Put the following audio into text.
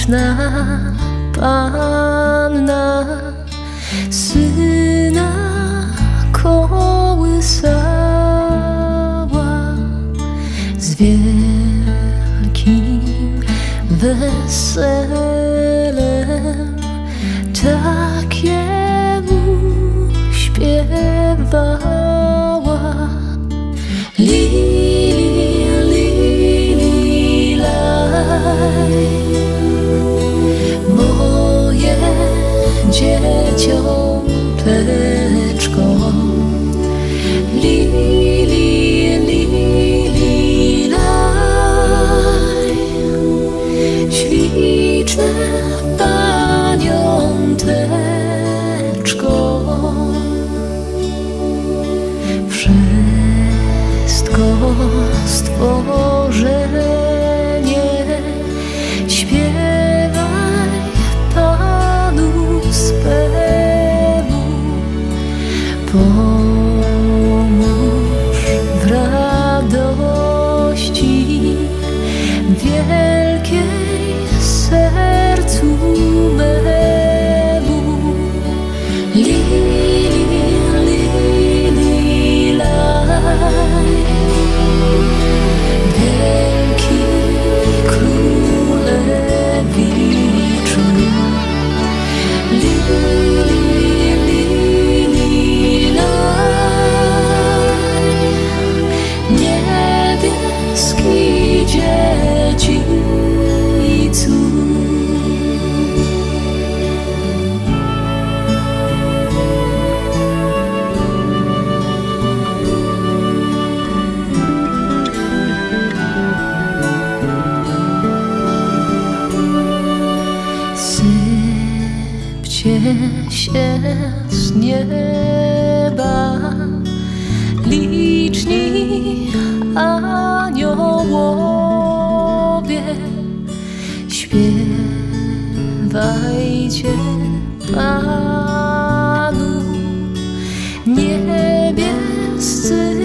śliczna Panna Syna kołysała z wielkim weselem, takiemu śpiewała. Lili, lili, laj, moje dzieciąteczko. Lili, lili, laj, śliczne paniąteczko. Wszystko stworzenie śpiewaj Panu swemu, pomóż w radości wielkiej sercu memu. Lili, lili, laj, wielki królewiczu. Lili, lili, laj, niebieski dziedzicu. Sypcie się z nieba liczni aniołowie, śpiewajcie Panu niebiescy